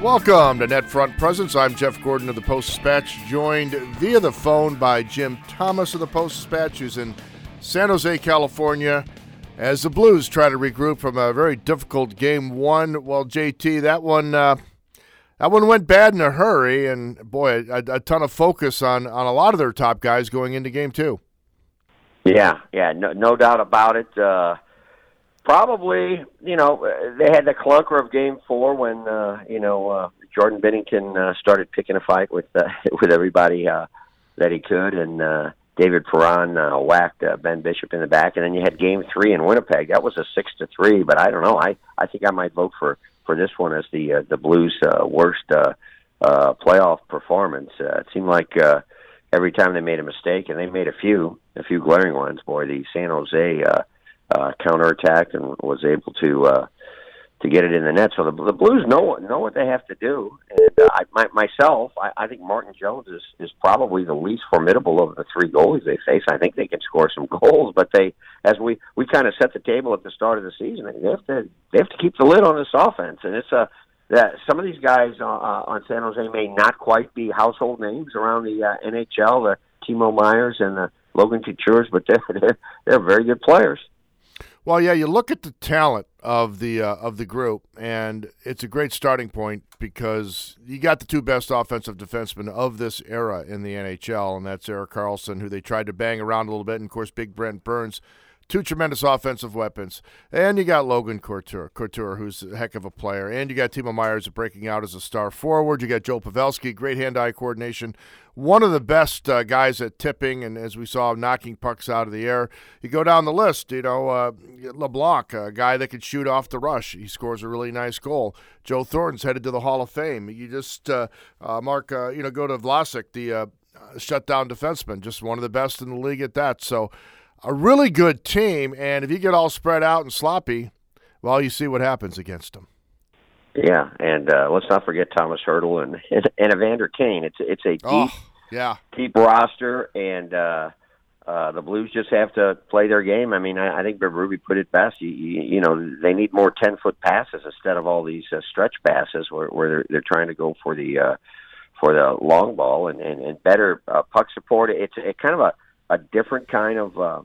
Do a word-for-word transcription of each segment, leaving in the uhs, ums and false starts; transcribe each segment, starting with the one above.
Welcome to NetFront Presence. I'm Jeff Gordon of the Post-Dispatch, joined via the phone by Jim Thomas of the Post-Dispatch, who's in San Jose, California, as the Blues try to regroup from a very difficult game one. Well, J T, that one uh, that one went bad in a hurry, and boy, a, a ton of focus on, on a lot of their top guys going into game two. Yeah, yeah, no, no doubt about it. Uh, probably, you know, they had the clunker of Game Four when uh, you know uh, Jordan Binnington uh, started picking a fight with uh, with everybody uh, that he could, and uh, David Perron uh, whacked uh, Ben Bishop in the back, and then you had Game Three in Winnipeg. That was a six to three, but I don't know. I, I think I might vote for, for this one as the uh, the Blues' uh, worst uh, uh, playoff performance. Uh, it seemed like uh, every time they made a mistake, and they made a few, a few glaring ones. Boy, the San Jose uh, uh, counterattacked and was able to uh, to get it in the net. So the, the Blues know know what they have to do. And uh, I, my, myself, I, I think Martin Jones is, is probably the least formidable of the three goalies they face. I think they can score some goals, but they, as we, we kind of set the table at the start of the season, they have to they have to keep the lid on this offense. And it's a that some of these guys uh, on San Jose may not quite be household names around the uh, N H L, the Timo Meyers and the Logan Coutures, but they're, they're they're very good players. Well, yeah, you look at the talent of the uh, of the group, and it's a great starting point because you got the two best offensive defensemen of this era in the N H L, and that's Erik Karlsson, who they tried to bang around a little bit, and, of course, Big Brent Burns. Two tremendous offensive weapons. And you got Logan Couture, Couture, who's a heck of a player. And you got Timo Meyers breaking out as a star forward. You got Joe Pavelski, great hand-eye coordination. One of the best uh, guys at tipping, and as we saw, knocking pucks out of the air. You go down the list, you know, uh, LeBlanc, a guy that could shoot off the rush. He scores a really nice goal. Joe Thornton's headed to the Hall of Fame. You just, uh, uh, Mark, uh, you know, go to Vlasic, the uh, shutdown defenseman, just one of the best in the league at that. So, a really good team, and if you get all spread out and sloppy, well, you see what happens against them. Yeah, and uh, let's not forget Thomas Hertl and, and, and Evander Kane. It's it's a deep, oh, yeah. deep roster, and uh, uh, the Blues just have to play their game. I mean, I, I think Ruby put it best. You, you, you know, they need more ten-foot passes instead of all these uh, stretch passes where, where they're they're trying to go for the uh, for the long ball and and, and better uh, puck support. It's a kind of a a different kind of uh,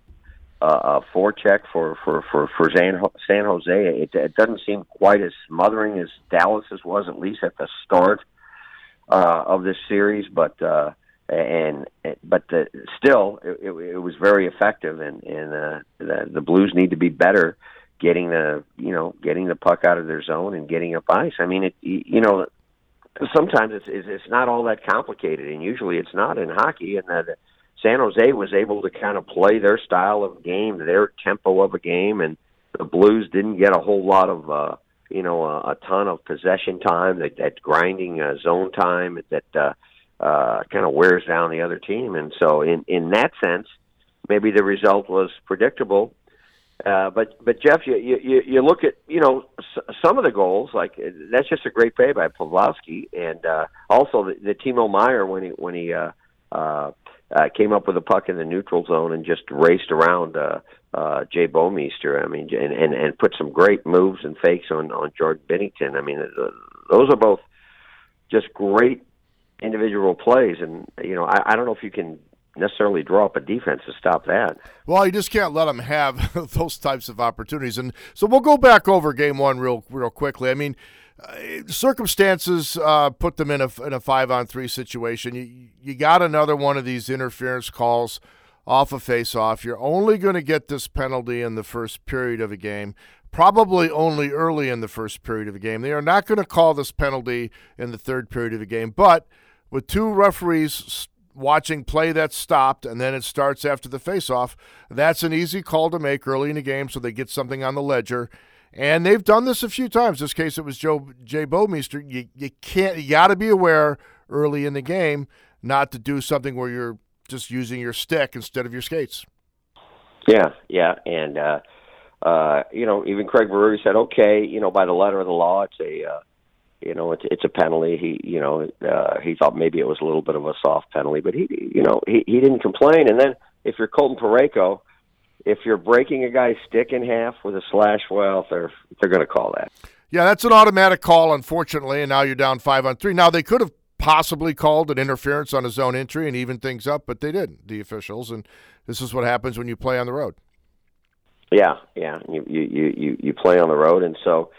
uh, forecheck for for for for San, San Jose. It, it doesn't seem quite as smothering as Dallas's was, at least at the start uh, of this series. But uh, and but the, still, it, it, it was very effective. And and uh, the, the Blues need to be better getting the you know getting the puck out of their zone and getting up ice. I mean, it you know sometimes it's it's not all that complicated, and usually it's not in hockey. And that. San Jose was able to kind of play their style of game, their tempo of a game, and the Blues didn't get a whole lot of, uh, you know, a, a ton of possession time, that, that grinding uh, zone time that uh, uh, kind of wears down the other team. And so in, in that sense, maybe the result was predictable. Uh, but, but Jeff, you, you, you look at, you know, s- some of the goals, like that's just a great play by Pavelski. And uh, also the, the Timo Meier when he, when he, uh, uh, Uh, came up with a puck in the neutral zone and just raced around uh, uh, Jay Bouwmeester. I mean, and, and, and put some great moves and fakes on, on Jordan Binnington. I mean, uh, those are both just great individual plays. And, you know, I, I don't know if you can necessarily draw up a defense to stop that. Well, you just can't let them have those types of opportunities. And so we'll go back over game one real real quickly. I mean, Uh, circumstances uh, put them in a in a five on three situation. You you got another one of these interference calls off a face-off. You're only going to get this penalty in the first period of a game, probably only early in the first period of a game. They are not going to call this penalty in the third period of a game. But with two referees watching play that's stopped and then it starts after the face-off, that's an easy call to make early in the game so they get something on the ledger. And they've done this a few times. This case, it was Joe Jay Bouwmeester. You you can't you got to be aware early in the game not to do something where you're just using your stick instead of your skates. Yeah, yeah, and uh, uh, you know, even Craig Berube said, okay, you know, by the letter of the law, it's a uh, you know, it's it's a penalty. He you know uh, he thought maybe it was a little bit of a soft penalty, but he you know he he didn't complain. And then if you're Colton Parayko, if you're breaking a guy's stick in half with a slash, well, they're they're going to call that. Yeah, that's an automatic call, unfortunately, and now you're down five on three. Now, they could have possibly called an interference on a zone entry and even things up, but they didn't, the officials, and this is what happens when you play on the road. Yeah, yeah, you you you you play on the road, and so,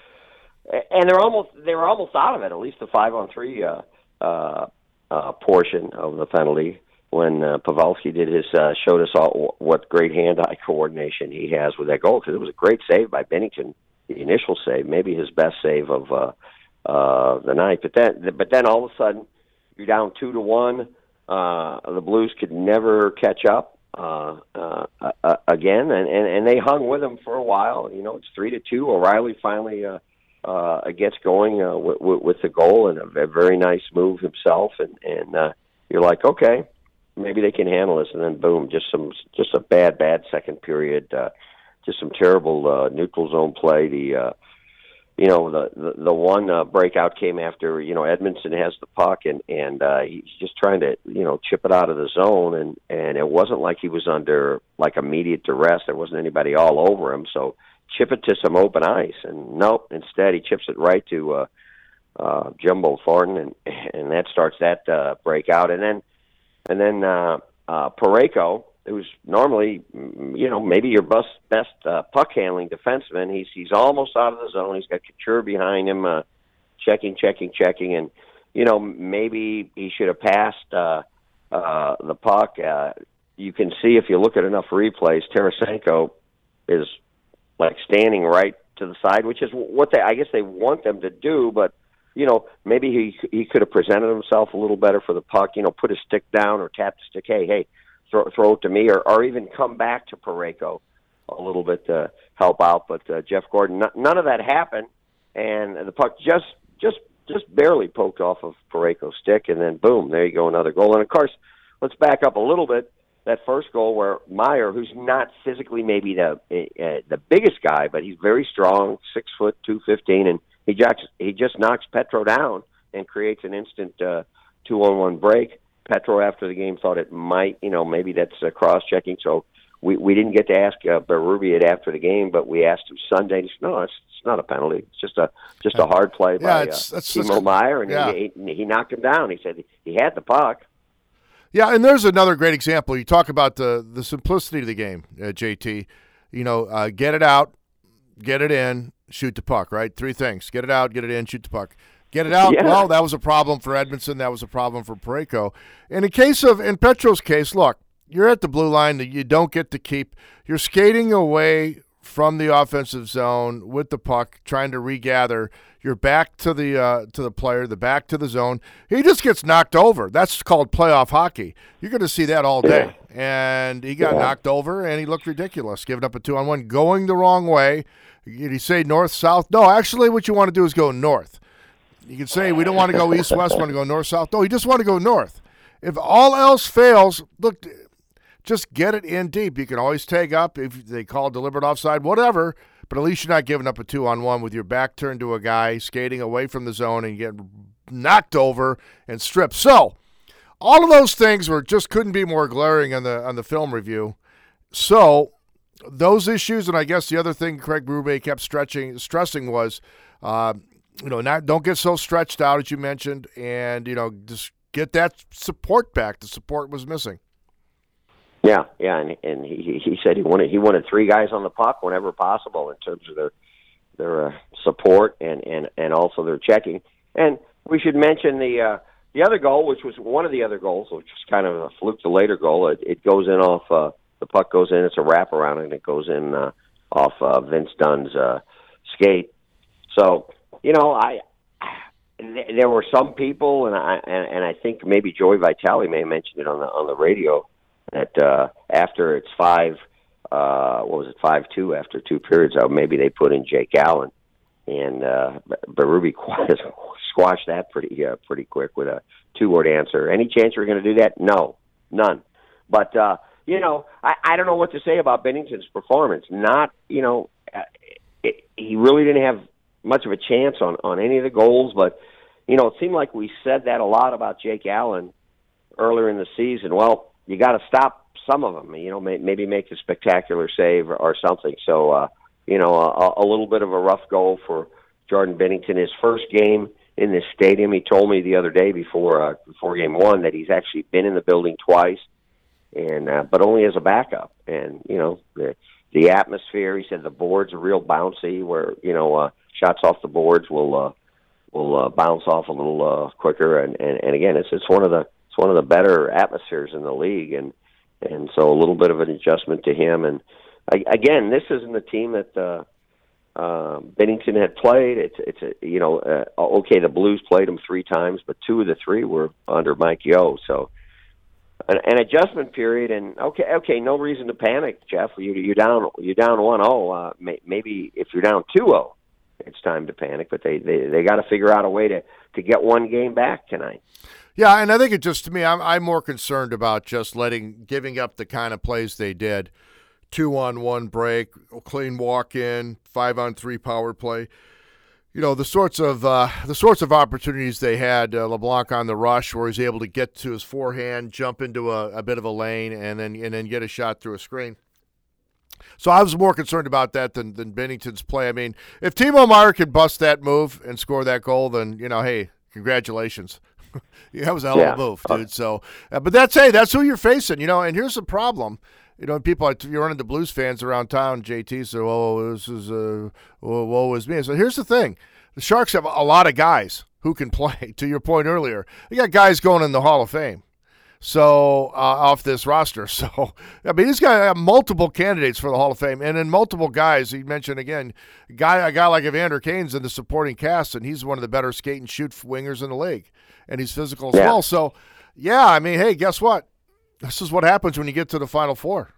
and they're almost they were almost out of it. At least the five on three uh, uh, uh, portion of the penalty when uh, Pavelski did his uh, showed us all what great hand-eye coordination he has with that goal, because it was a great save by Binnington, the initial save, maybe his best save of uh, uh, the night. But then, but then all of a sudden, you're down two to one. Uh, the Blues could never catch up. Uh, uh, uh, again, and, and, and they hung with him for a while. You know, it's three to two. O'Reilly finally uh, uh, gets going uh, with, with, with the goal, and a, a very nice move himself. And, and uh, you're like, okay, maybe they can handle this. And then boom, just some just a bad, bad second period. Uh, just some terrible uh, neutral zone play. The uh, you know, the, the, the one uh, breakout came after, you know, Edmondson has the puck, and, and uh, he's just trying to, you know, chip it out of the zone, and, and it wasn't like he was under, like, immediate duress. There wasn't anybody all over him, so chip it to some open ice. And nope, instead he chips it right to uh, uh, Jumbo Thornton, and, and that starts that uh, breakout. And then, and then uh, uh, Parayko, who's normally, you know, maybe your best best uh, puck handling defenseman. He's he's almost out of the zone. He's got Couture behind him, uh, checking, checking, checking, and you know maybe he should have passed uh, uh, the puck. Uh, you can see if you look at enough replays, Tarasenko is like standing right to the side, which is what they I guess they want them to do, but. You know, maybe he he could have presented himself a little better for the puck. You know, put his stick down or tap the stick. Hey, hey. Throw, throw it to me, or, or even come back to Parayko a little bit to help out. But uh, Jeff Gordon, n- none of that happened, and the puck just just just barely poked off of Parayko's stick, and then boom, there you go, another goal. And of course, let's back up a little bit. That first goal where Meyer, who's not physically maybe the uh, the biggest guy, but he's very strong, six foot two fifteen, and he just he just knocks Petro down and creates an instant uh, two on one break. Petro, after the game, thought it might, you know, maybe that's uh, cross-checking. So we, we didn't get to ask uh, Berube it after the game, but we asked him Sunday. And he said, no, it's, it's not a penalty. It's just a just a hard play yeah, by it's, uh, that's, Timo that's, Meyer, and yeah. he, he, he knocked him down. He said he, he had the puck. Yeah, and there's another great example. You talk about the, the simplicity of the game, uh, J T. You know, uh, get it out, get it in, shoot the puck, right? Three things. Get it out, get it in, shoot the puck. Get it out. Yeah. Well, that was a problem for Edmondson. That was a problem for Parayko. In the case of, in Petro's case, look, you're at the blue line that you don't get to keep. You're skating away from the offensive zone with the puck, trying to regather. You're back to the uh, to the player, the back to the zone. He just gets knocked over. That's called playoff hockey. You're going to see that all day. And he got yeah. knocked over, and he looked ridiculous, giving up a two-on-one, going the wrong way. Did he say north-south? No, actually what you want to do is go north. You can say we don't want to go east-west, want to go north-south. No, you just want to go north. If all else fails, look, just get it in deep. You can always tag up if they call deliberate offside, whatever, but at least you're not giving up a two-on-one with your back turned to a guy skating away from the zone and get knocked over and stripped. So all of those things were just couldn't be more glaring on the on the film review. So those issues, and I guess the other thing Craig Berube kept stretching, stressing was, uh, you know, not don't get so stretched out as you mentioned, and you know, just get that support back. The support was missing. Yeah, yeah, and and he he said he wanted he wanted three guys on the puck whenever possible in terms of their their uh, support and, and, and also their checking. And we should mention the uh, the other goal, which was one of the other goals, which was kind of a fluke, the later goal. It, it goes in off uh, the puck goes in. It's a wraparound, and it goes in uh, off uh, Vince Dunn's uh, skate. So. You know, I there were some people, and I and, and I think maybe Joey Vitale may have mentioned it on the on the radio that uh, after it's five, uh, what was it, five two after two periods, uh, maybe they put in Jake Allen, and uh, Berube squashed that pretty uh, pretty quick with a two word answer. Any chance we're going to do that? No, none. But uh, you know, I, I don't know what to say about Binnington's performance. Not you know, uh, it, he really didn't have much of a chance on, on any of the goals, but, you know, it seemed like we said that a lot about Jake Allen earlier in the season. Well, you got to stop some of them, you know, may, maybe make a spectacular save or, or something. So, uh, you know, a, a little bit of a rough goal for Jordan Binnington. His first game in this stadium, he told me the other day before uh, before game one that he's actually been in the building twice, and uh, but only as a backup. And you know the the atmosphere. He said the boards are real bouncy, where you know uh, shots off the boards will uh, will uh, bounce off a little uh, quicker. And, and and again, it's it's one of the it's one of the better atmospheres in the league, and and so a little bit of an adjustment to him. And I, again, this isn't a team that. Uh, Uh, Binnington had played. It's it's a, you know uh, okay. The Blues played him three times, but two of the three were under Mike Yeo. So an, an adjustment period, and okay, okay, no reason to panic, Jeff. You you down you down one oh. Uh, may, maybe if you're down two oh, it's time to panic. But they they, they got to figure out a way to, to get one game back tonight. Yeah, and I think it just to me, I'm I'm more concerned about just letting giving up the kind of plays they did. Two-on-one break, clean walk-in, five-on-three power play. You know, the sorts of uh, the sorts of opportunities they had, uh, LeBlanc on the rush, where he's able to get to his forehand, jump into a, a bit of a lane, and then and then get a shot through a screen. So I was more concerned about that than, than Binnington's play. I mean, if Timo Meier could bust that move and score that goal, then, you know, hey, congratulations. That was a hell of a yeah. move, dude. So, uh, but that's, hey, that's who you're facing, you know, and here's the problem. You know, people, you're running the Blues fans around town, J T, so, oh, this is, uh, oh, woe is me. So here's the thing. The Sharks have a lot of guys who can play, to your point earlier. They got guys going in the Hall of Fame, so uh, off this roster. So, I mean, he's got multiple candidates for the Hall of Fame, and then multiple guys. He mentioned, again, a guy, a guy like Evander Kane's in the supporting cast, and he's one of the better skate and shoot wingers in the league, and he's physical as yeah. well. So, yeah, I mean, hey, guess what? This is what happens when you get to the Final Four.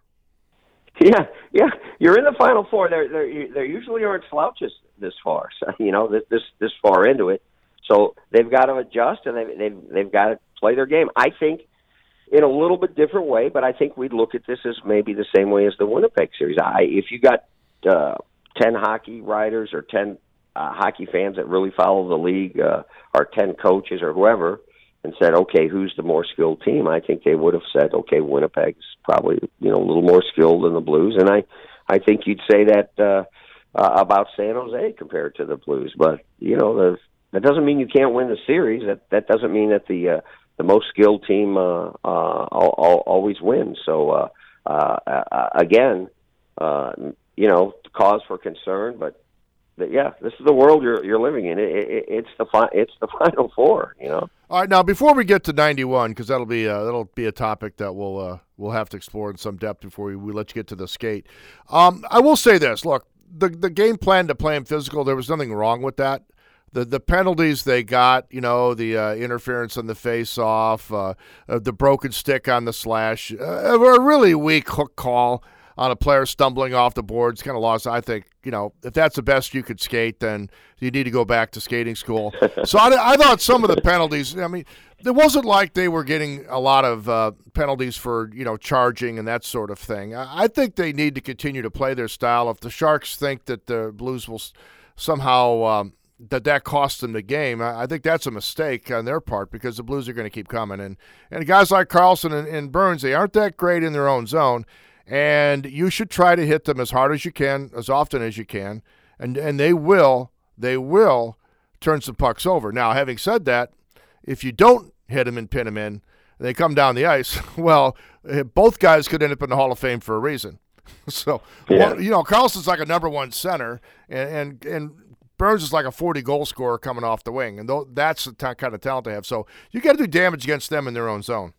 Yeah, yeah, you're in the Final Four. There, there, there usually aren't slouches this far. So, you know, this, this, this far into it. So they've got to adjust, and they've, they've, they've got to play their game. I think in a little bit different way, but I think we'd look at this as maybe the same way as the Winnipeg series. I, if you got uh, ten hockey writers or ten uh, hockey fans that really follow the league, uh, or ten coaches or whoever, and said, okay, who's the more skilled team? I think they would have said, okay, Winnipeg's probably, you know, a little more skilled than the Blues. And I, I think you'd say that uh, uh, about San Jose compared to the Blues. But, you know, the, that doesn't mean you can't win the series. That that doesn't mean that the uh, the most skilled team uh, uh, all, all, always wins. So, uh, uh, uh, again, uh, you know, cause for concern, but yeah, this is the world you're you're living in. It, it, it's the fi- it's the Final Four, you know. All right, now before we get to ninety-one, because that'll be uh, that'll be a topic that we'll uh, we'll have to explore in some depth before we, we let you get to the skate. Um, I will say this: look, the the game plan to play him physical, there was nothing wrong with that. The the penalties they got, you know, the uh, interference on the face-off, uh, uh, the broken stick on the slash, uh, were a really weak hook call on a player stumbling off the boards, kind of lost. I think, you know, if that's the best you could skate, then you need to go back to skating school. So I, I thought some of the penalties, I mean, it wasn't like they were getting a lot of uh, penalties for, you know, charging and that sort of thing. I, I think they need to continue to play their style. If the Sharks think that the Blues will somehow, um, that that costs them the game, I, I think that's a mistake on their part, because the Blues are going to keep coming. And, and guys like Carlson and, and Burns, they aren't that great in their own zone. And you should try to hit them as hard as you can, as often as you can, and and they will, they will turn some pucks over. Now, having said that, if you don't hit them and pin them in, and they come down the ice, well, both guys could end up in the Hall of Fame for a reason. So, yeah. well, you know, Carlson's like a number one center, and and, and Burns is like a forty-goal scorer coming off the wing, and th- that's the t- kind of talent they have. So you got to do damage against them in their own zone.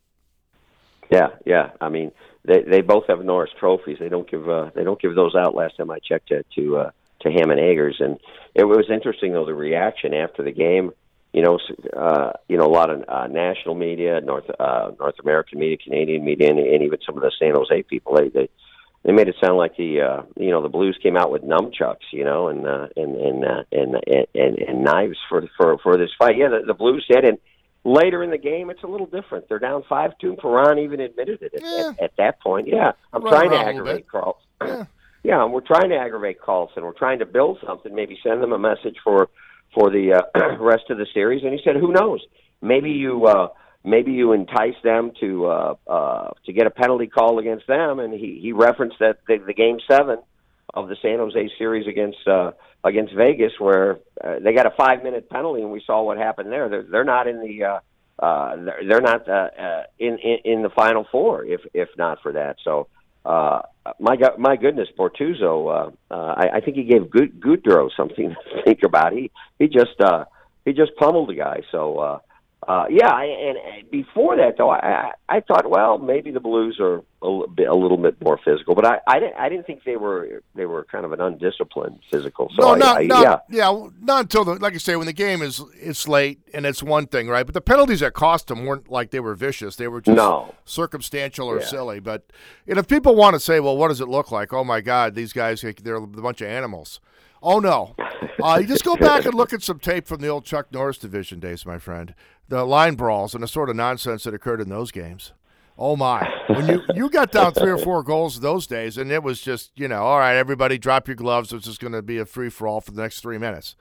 Yeah, yeah. I mean, they they both have Norris trophies. They don't give uh, they don't give those out. Last time I checked, to to, uh, to Hammond Eggers, and it was interesting though, the reaction after the game. You know, uh, you know, a lot of uh, national media, North uh, North American media, Canadian media, and, and even some of the San Jose people. They they, they made it sound like the uh, you know the Blues came out with nunchucks, you know, and uh, and and, uh, and and and and knives for for for this fight. Yeah, the, the Blues did, and later in the game, it's a little different. They're down five two. Perron even admitted it at, yeah. at, at that point. Yeah, I'm Run trying to around a aggravate Carlson. Yeah. yeah, we're trying to aggravate Carlson. We're trying to build something. Maybe send them a message for for the uh, rest of the series. And he said, "Who knows? Maybe you uh, maybe you entice them to uh, uh, to get a penalty call against them." And he, he referenced that the, the game seven of the San Jose series against uh, against Vegas, where uh, they got a five minute penalty, and we saw what happened there. They're, they're not in the uh, uh, they're, they're not uh, uh, in, in in the Final Four if if not for that. So. Uh, my God, my goodness, Bortuzzo. Uh, uh, I, I think he gave Good Goodrow something to think about. He he just uh, he just pummeled the guy. So uh, uh, yeah. I, and, and before that, though, I, I I thought, well, maybe the Blues are a little bit, a little bit more physical, but I, I didn't I didn't think they were they were kind of an undisciplined physical. So no, I, not, I, not, yeah, yeah, not until the like I say when the game is it's late and it's one thing, right? But the penalties that cost them weren't like they were vicious; they were just no. circumstantial or Yeah. silly. But and if people want to say, well, what does it look like? Oh my God, these guys they're a bunch of animals. Oh no, uh, you just go back and look at some tape from the old Chuck Norris division days, my friend. The line brawls and the sort of nonsense that occurred in those games. Oh, my. When you, you got down three or four goals those days, and it was just, you know, all right, everybody drop your gloves. It's just going to be a free-for-all for the next three minutes.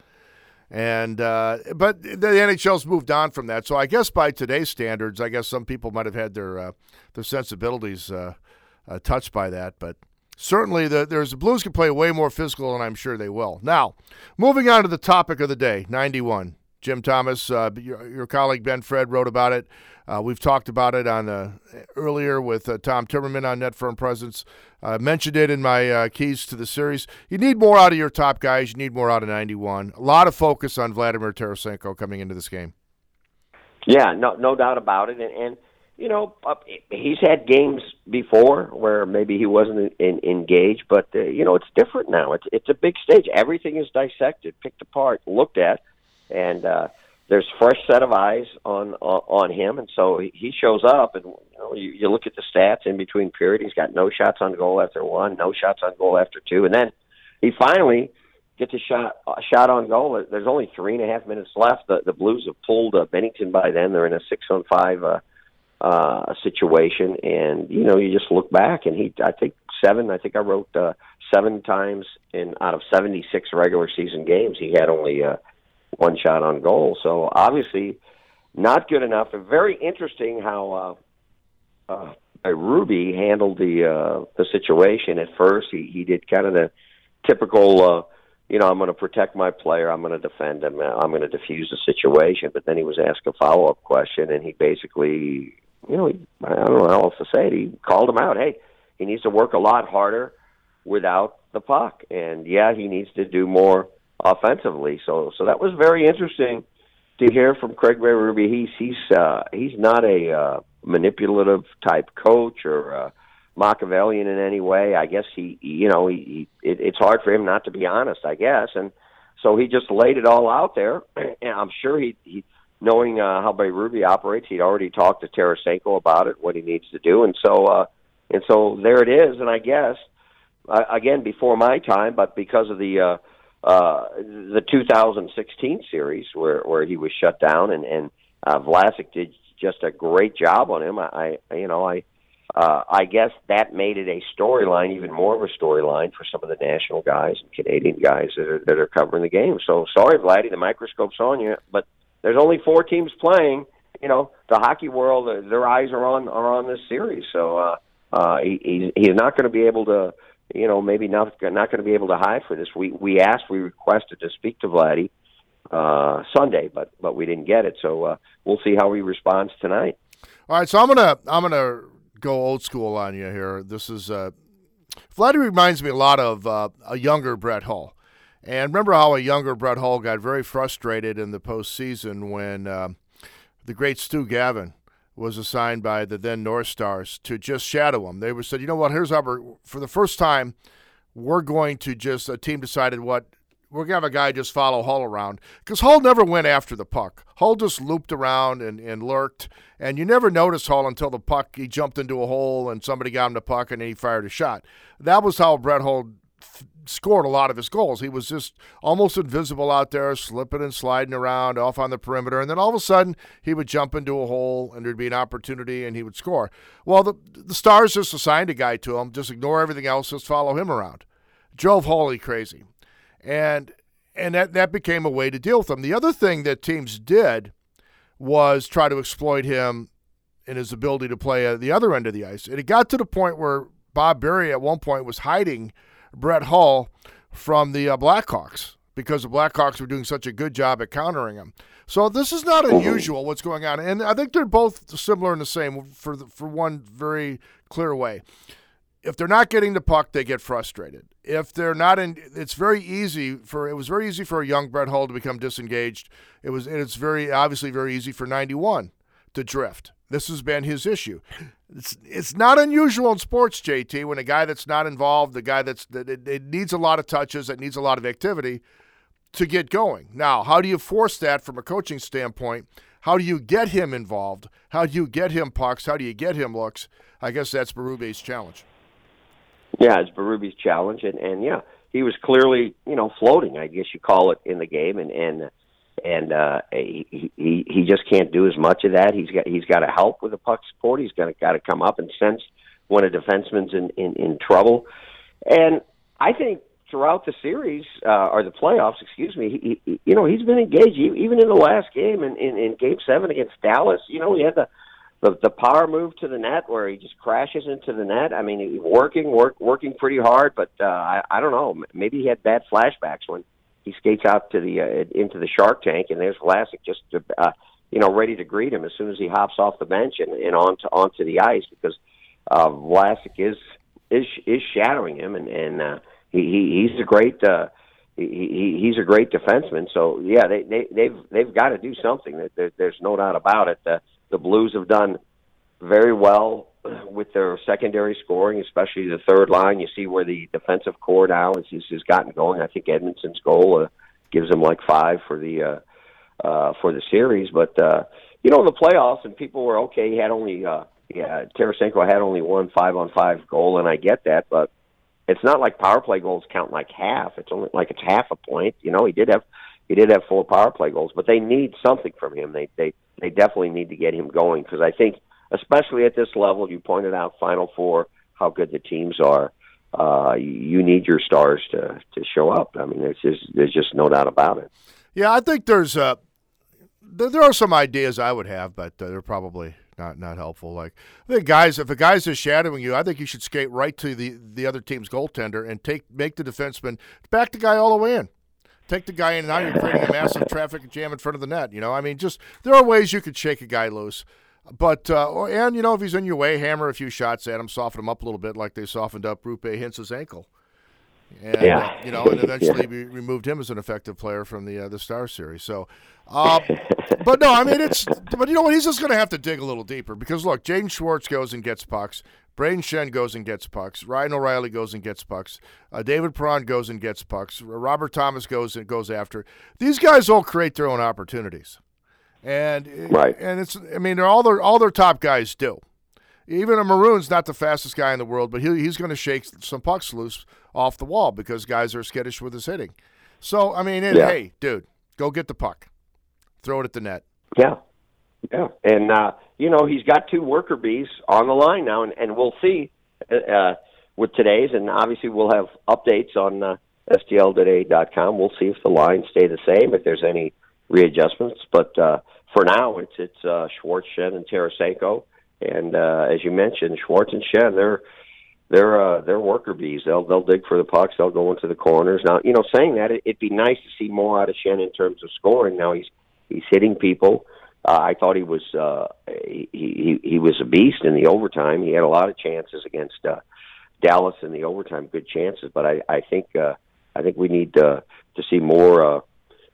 And uh, but the N H L's moved on from that. So I guess by today's standards, I guess some people might have had their uh, their sensibilities uh, uh, touched by that. But certainly the, there's the Blues can play way more physical, and I'm sure they will. Now, moving on to the topic of the day, ninety-one. Jim Thomas, uh, your, your colleague Ben Fred wrote about it. Uh, we've talked about it on uh, earlier with uh, Tom Timmerman on Net Firm Presence. I uh, mentioned it in my uh, keys to the series. You need more out of your top guys. You need more out of ninety-one. A lot of focus on Vladimir Tarasenko coming into this game. Yeah, no, no doubt about it. And, and you know, uh, he's had games before where maybe he wasn't in, engaged, but uh, you know, it's different now. It's it's a big stage. Everything is dissected, picked apart, looked at. And uh, there's a fresh set of eyes on, on on him, and so he shows up. And you know, you, you look at the stats in between period. He's got no shots on goal after one, no shots on goal after two, and then he finally gets a shot a shot on goal. There's only three and a half minutes left. The, the Blues have pulled uh, Bennington by then. They're in a six on five uh, uh, situation, and you know, you just look back, and he I think seven. I think I wrote uh, seven times in out of seventy-six regular season games. He had only. Uh, one shot on goal. So obviously not good enough. And very interesting how uh, uh, Ruby handled the uh, the situation at first. He, he did kind of the typical, uh, you know, I'm going to protect my player. I'm going to defend him. I'm going to defuse the situation. But then he was asked a follow-up question, and he basically, you know, he, I don't know how else to say it. He called him out. Hey, he needs to work a lot harder without the puck. And, yeah, he needs to do more offensively. So so that was very interesting to hear from Craig Berube. He's he's uh, he's not a uh, manipulative type coach or uh, Machiavellian in any way. I guess he you know he, he it, it's hard for him not to be honest, I guess, and so he just laid it all out there. And I'm sure he, he knowing uh, how Berube operates, he'd already talked to Tarasenko about it, what he needs to do, and so uh, and so there it is. And I guess uh, again before my time, but because of the uh, Uh, the two thousand sixteen series where, where he was shut down, and, and uh, Vlasic did just a great job on him. I, I you know, I, uh, I guess that made it a storyline, even more of a storyline for some of the national guys and Canadian guys that are that are covering the game. So sorry, Vladdy, the microscope's on you, but there's only four teams playing. You know, the hockey world, uh, their eyes are on are on this series. So uh, uh, he, he he's not going to be able to. You know, maybe not not going to be able to hide for this. We we asked, we requested to speak to Vladdy uh, Sunday, but but we didn't get it. So uh, we'll see how he responds tonight. All right, so I'm gonna I'm gonna go old school on you here. This is uh, Vladdy reminds me a lot of uh, a younger Brett Hull, and remember how a younger Brett Hull got very frustrated in the postseason when uh, the great Stu Gavin was assigned by the then North Stars to just shadow him. They were said, you know what, here's our, for the first time, we're going to just, a team decided what, we're going to have a guy just follow Hull around. Because Hull never went after the puck. Hull just looped around and, and lurked, and you never noticed Hull until the puck, he jumped into a hole and somebody got him the puck and then he fired a shot. That was how Brett Hull th- scored a lot of his goals. He was just almost invisible out there, slipping and sliding around off on the perimeter, and then all of a sudden he would jump into a hole and there'd be an opportunity and he would score. Well, the the Stars just assigned a guy to him, just ignore everything else, just follow him around. Drove Hully crazy. And and that, that became a way to deal with him. The other thing that teams did was try to exploit him in his ability to play at the other end of the ice. And it got to the point where Bob Berry at one point was hiding Brett Hull from the uh, Blackhawks because the Blackhawks were doing such a good job at countering him. So this is not unusual what's going on, and I think they're both similar in the same for the, for one very clear way. If they're not getting the puck, they get frustrated. If they're not in, it's very easy for it was very easy for a young Brett Hull to become disengaged. It was and it's very obviously very easy for ninety-one to drift. This has been his issue. It's it's not unusual in sports, J T, when a guy that's not involved, the guy that's that it, it needs a lot of touches, it needs a lot of activity to get going. Now, how do you force that from a coaching standpoint? How do you get him involved? How do you get him pucks? How do you get him looks? I guess that's Berube's challenge. Yeah, it's Berube's challenge, and, and yeah, he was clearly, you know, floating, I guess you call it, in the game, and and and uh, he he he just can't do as much of that. He's got he's got to help with the puck support. He's got to got to come up and sense when a defenseman's in, in, in trouble, and I think throughout the series uh, or the playoffs, excuse me, he, he, you know, he's been engaged even in the last game in, in, in Game Seven against Dallas. You know, he had the. The, the power move to the net where he just crashes into the net. I mean, he, working, work, working pretty hard, but uh, I, I don't know. Maybe he had bad flashbacks when he skates out to the uh, into the Shark Tank, and there's Vlasic just uh, you know ready to greet him as soon as he hops off the bench and, and onto onto the ice because uh, Vlasic is is is shadowing him, and and uh, he, he he's a great. Uh, He, he he's a great defenseman, so yeah, they they they've they've got to do something. There, there's no doubt about it. The, the Blues have done very well with their secondary scoring, especially the third line. You see where the defensive core now is has, has gotten going. I think Edmondson's goal uh, gives them like five for the uh, uh, for the series. But uh, you know, in the playoffs, and people were okay. He had only uh, yeah, Tarasenko had only one five on five goal, and I get that, but it's not like power play goals count like half. It's only like it's half a point. You know, he did have he did have four power play goals, but they need something from him. They they they definitely need to get him going because I think, especially at this level, you pointed out Final Four, how good the teams are. Uh, you need your stars to to show up. I mean, there's just there's just no doubt about it. Yeah, I think there's uh, there are some ideas I would have, but uh, they're probably not not helpful. Like I think guys, if a guy's just shadowing you, I think you should skate right to the, the other team's goaltender and take make the defenseman back the guy all the way in. Take the guy in, and now you're creating a massive traffic jam in front of the net. You know, I mean, just there are ways you could shake a guy loose. But, uh, and, you know, if he's in your way, hammer a few shots at him, soften him up a little bit like they softened up Rupe Hintz's ankle. And, yeah. uh, you know, and eventually we removed him as an effective player from the uh, the Star Series. So, uh, but no, I mean, it's, but you know what, he's just going to have to dig a little deeper because, look, Jaden Schwartz goes and gets pucks. Braden Shen goes and gets pucks. Ryan O'Reilly goes and gets pucks. Uh, David Perron goes and gets pucks. Robert Thomas goes and goes after. These guys all create their own opportunities. And right. and it's I mean they're all their all their top guys do. Even a Maroon's not the fastest guy in the world, but he he's going to shake some pucks loose off the wall because guys are skittish with his hitting. So I mean, it, yeah. hey, dude, go get the puck, throw it at the net. Yeah, yeah, and uh, you know he's got two worker bees on the line now, and, and we'll see uh, with today's, and obviously we'll have updates on uh, S T L today dot com. We'll see if the lines stay the same, if there's any readjustments, but uh, for now it's it's uh, Schwartz, Shen, and Tarasenko, and uh, as you mentioned, Schwartz and Shen, they're they're uh, they're worker bees. They'll they'll dig for the pucks. They'll go into the corners. Now, you know, saying that, it, it'd be nice to see more out of Shen in terms of scoring. Now he's he's hitting people. Uh, I thought he was uh, he, he he was a beast in the overtime. He had a lot of chances against uh, Dallas in the overtime, good chances. But I I think uh, I think we need to to see more. Uh,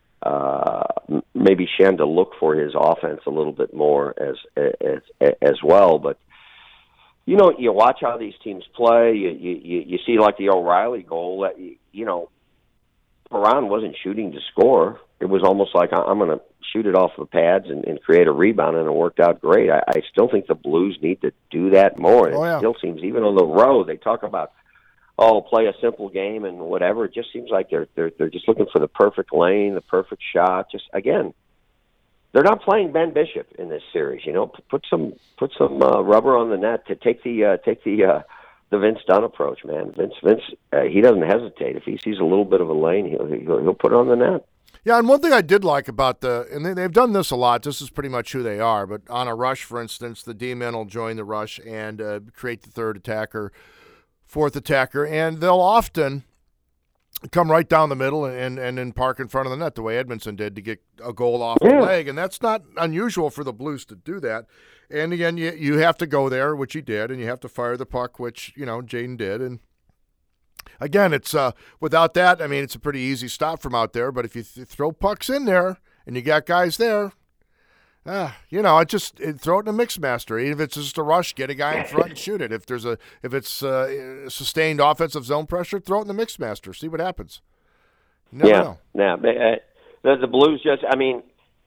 Uh, maybe Shen to look for his offense a little bit more as as as well. But you know, you watch how these teams play. You you you see like the O'Reilly goal. That you, you know, Perron wasn't shooting to score. It was almost like I'm going to shoot it off the pads and, and create a rebound, and it worked out great. I, I still think the Blues need to do that more. Oh, yeah. It still seems, even on the road, they talk about, oh, play a simple game and whatever. It just seems like they're they're they're just looking for the perfect lane, the perfect shot. Just again, they're not playing Ben Bishop in this series. You know, put some put some uh, rubber on the net to take the uh, take the uh, the Vince Dunn approach, man. Vince Vince uh, he doesn't hesitate. If he sees a little bit of a lane, he'll he'll, he'll put it on the net. Yeah, and one thing I did like about the, and they, they've done this a lot, this is pretty much who they are, but on a rush, for instance, the D-men will join the rush and uh, create the third attacker, fourth attacker, and they'll often come right down the middle and, and then park in front of the net the way Edmondson did to get a goal off yeah. the leg. And that's not unusual for the Blues to do that. And, again, you, you have to go there, which he did, and you have to fire the puck, which, you know, Jaden did. And, again, it's uh, without that, I mean, it's a pretty easy stop from out there. But if you th- throw pucks in there and you got guys there, Uh, you know, it just it, throw it in a mix master. Even if it's just a rush, get a guy in front and shoot it. If there's a if it's uh, sustained offensive zone pressure, throw it in the mix master. See what happens. You never yeah, know. yeah. Uh, the, the Blues just, I mean,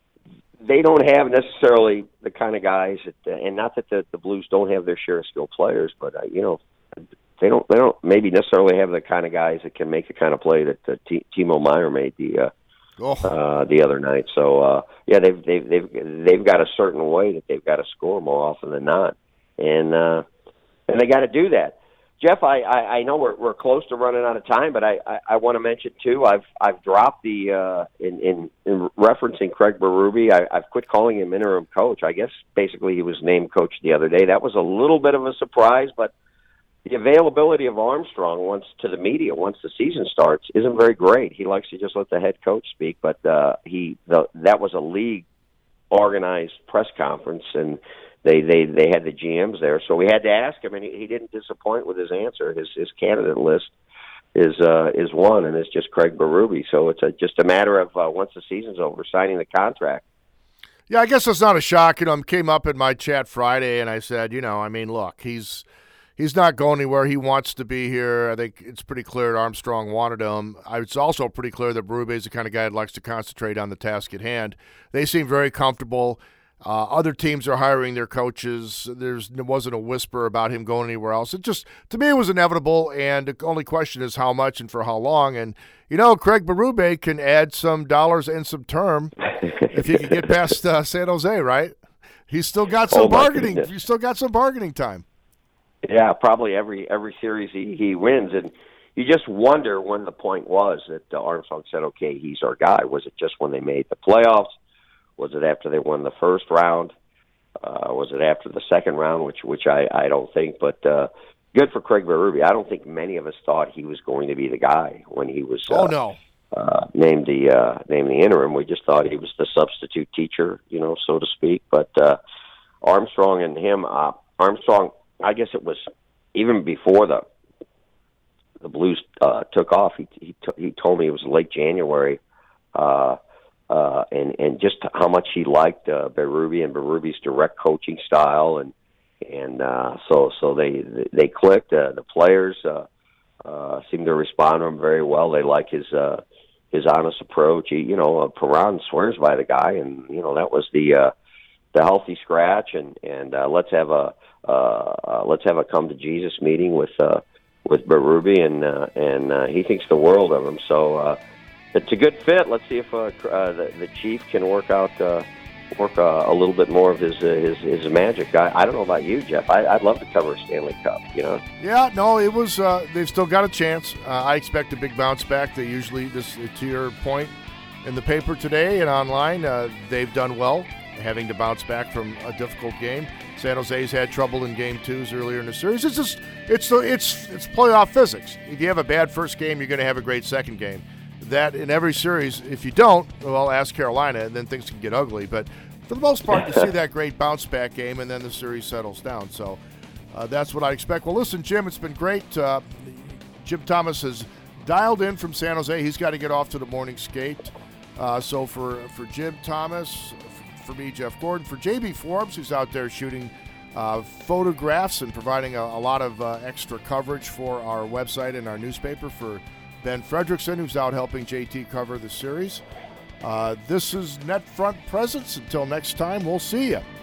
they don't have necessarily the kind of guys that, uh, and not that the, the Blues don't have their share of skilled players, but uh, you know, they don't they don't maybe necessarily have the kind of guys that can make the kind of play that uh, T- Timo Meier made the. Uh, Oh. Uh, the other night, so uh, yeah, they've they've they've they've got a certain way that they've got to score more often than not, and uh, and they got to do that. Jeff, I, I, I know we're we're close to running out of time, but I, I, I want to mention too. I've I've dropped the uh, in, in in referencing Craig Berube. I, I've quit calling him interim coach. I guess basically he was named coach the other day. That was a little bit of a surprise, but the availability of Armstrong once to the media once the season starts isn't very great. He likes to just let the head coach speak, but uh, he the, that was a league organized press conference, and they, they, they had the G Ms there, so we had to ask him, and he, he didn't disappoint with his answer. His his candidate list is uh, is one, and it's just Craig Berube. So it's a, just a matter of uh, once the season's over, signing the contract. Yeah, I guess it's not a shock. You know, I came up in my chat Friday, and I said, you know, I mean, look, he's. He's not going anywhere. He wants to be here. I think it's pretty clear that Armstrong wanted him. It's also pretty clear that Berube is the kind of guy that likes to concentrate on the task at hand. They seem very comfortable. Uh, other teams are hiring their coaches. There's, there wasn't a whisper about him going anywhere else. It just, to me, it was inevitable, and the only question is how much and for how long. And, you know, Craig Berube can add some dollars and some term if he can get past uh, San Jose, right? He's still got some oh bargaining. Goodness. He's still got some bargaining time. Yeah, probably every every series he, he wins, and you just wonder when the point was that uh, Armstrong said, "Okay, he's our guy." Was it just when they made the playoffs? Was it after they won the first round? Uh, was it after the second round? Which which I, I don't think, but uh, good for Craig Berube. I don't think many of us thought he was going to be the guy when he was. Uh, oh no. Uh, named the uh, named the interim. We just thought he was the substitute teacher, you know, so to speak. But uh, Armstrong and him, uh, Armstrong. I guess it was even before the the Blues uh, took off. He he, t- he told me it was late January, uh, uh, and and just how much he liked uh, Berube and Berube's direct coaching style, and and uh, so so they they clicked. Uh, the players uh, uh, seemed to respond to him very well. They like his uh, his honest approach. He, you know, uh, Perron swears by the guy, and you know that was the uh, the healthy scratch, and and uh, let's have a Uh, uh, let's have a come to Jesus meeting with uh, with Berube, and uh, and uh, he thinks the world of him. So uh, it's a good fit. Let's see if uh, uh, the, the Chief can work out uh, work uh, a little bit more of his uh, his his magic. I, I don't know about you, Jeff. I, I'd love to cover a Stanley Cup. You know. Yeah, no, it was. Uh, they've still got a chance. Uh, I expect a big bounce back. They usually, this to your point, in the paper today and online, uh, they've done well, having to bounce back from a difficult game. San Jose's had trouble in game twos earlier in the series. It's just it's it's it's playoff physics. If you have a bad first game, you're going to have a great second game. That in every series. If you don't, well, ask Carolina, and then things can get ugly. But for the most part, you see that great bounce back game, and then the series settles down. So uh, that's what I expect. Well, listen, Jim, it's been great. Uh, Jim Thomas has dialed in from San Jose. He's got to get off to the morning skate. Uh, so for for Jim Thomas. For me, Jeff Gordon, for J B Forbes, who's out there shooting uh, photographs and providing a, a lot of uh, extra coverage for our website and our newspaper, for Ben Fredrickson, who's out helping J T cover the series. Uh, this is Net Front Presence. Until next time, we'll see you.